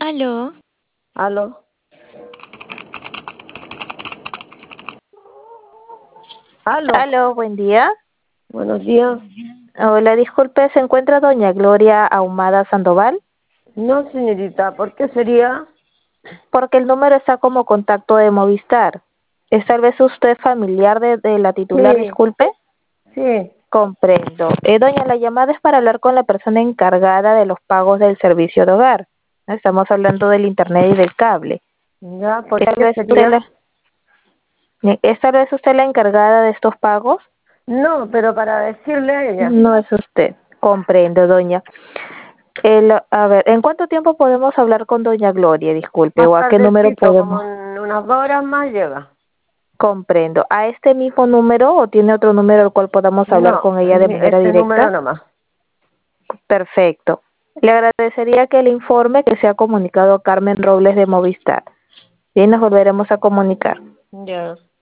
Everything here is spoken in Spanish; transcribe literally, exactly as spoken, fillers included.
Aló. Aló. Aló. Aló, buen día. Buenos días. Hola, disculpe, ¿se encuentra doña Gloria Ahumada Sandoval? No, señorita, ¿por qué sería? Porque el número está como contacto de Movistar. ¿Es tal vez usted familiar de, de la titular, Sí, disculpe? sí. Comprendo. Eh, doña, la llamada es para hablar con la persona encargada de los pagos del servicio de hogar. ¿No? Estamos hablando del internet y del cable. Ya, ¿por ¿Es tal qué vez usted sería? la, ¿es tal vez usted la encargada de estos pagos? No, pero para decirle a ella. No es usted. Comprendo, doña. El, a ver, ¿en cuánto tiempo podemos hablar con doña Gloria? Disculpe, Más o a qué número tardecito, como podemos. en unas dos horas más llega. Comprendo. ¿A este mismo número o tiene otro número al cual podamos hablar No, con ella de mi- manera este número directa? nomás. Perfecto. Le agradecería que le informe que se ha comunicado Carmen Robles de Movistar. Bien, nos volveremos a comunicar. Ya.